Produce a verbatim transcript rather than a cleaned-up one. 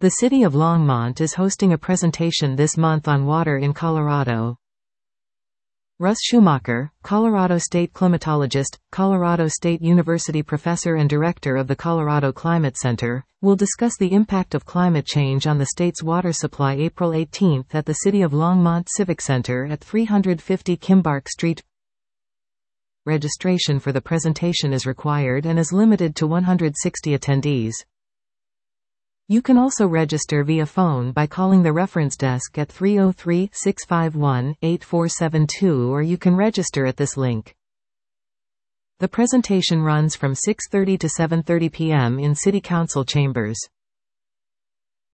The city of Longmont is hosting a presentation this month on water in Colorado. Russ Schumacher, Colorado State climatologist, Colorado State University professor and director of the Colorado Climate Center, will discuss the impact of climate change on the state's water supply April eighteenth at the City of Longmont Civic Center at three fifty Kimbark Street. Registration for the presentation is required and is limited to one hundred sixty attendees. You can also register via phone by calling the reference desk at three oh three, six five one, eight four seven two, or you can register at this link. The presentation runs from six thirty to seven thirty p m in City Council chambers.